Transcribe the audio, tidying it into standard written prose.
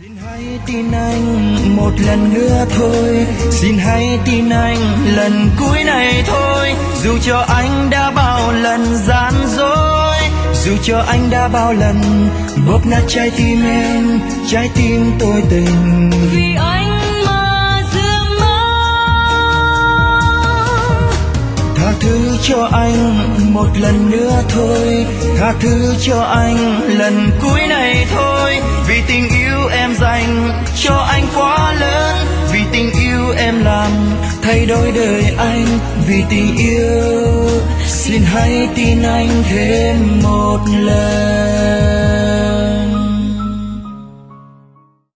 Xin hãy tin anh một lần nữa thôi, xin hãy tin anh lần cuối này thôi. Dù cho anh đã bao lần gian dối, dù cho anh đã bao lần bóp nát trái tim em, trái tim tôi tình. Vì anh mà giữ máu. Tha thứ cho anh một lần nữa thôi, tha thứ cho anh lần cuối này thôi. Vì tình yêu em dành cho anh quá lớn, vì tình yêu em làm thay đổi đời anh. Vì tình yêu xin hãy tin anh thêm một lần.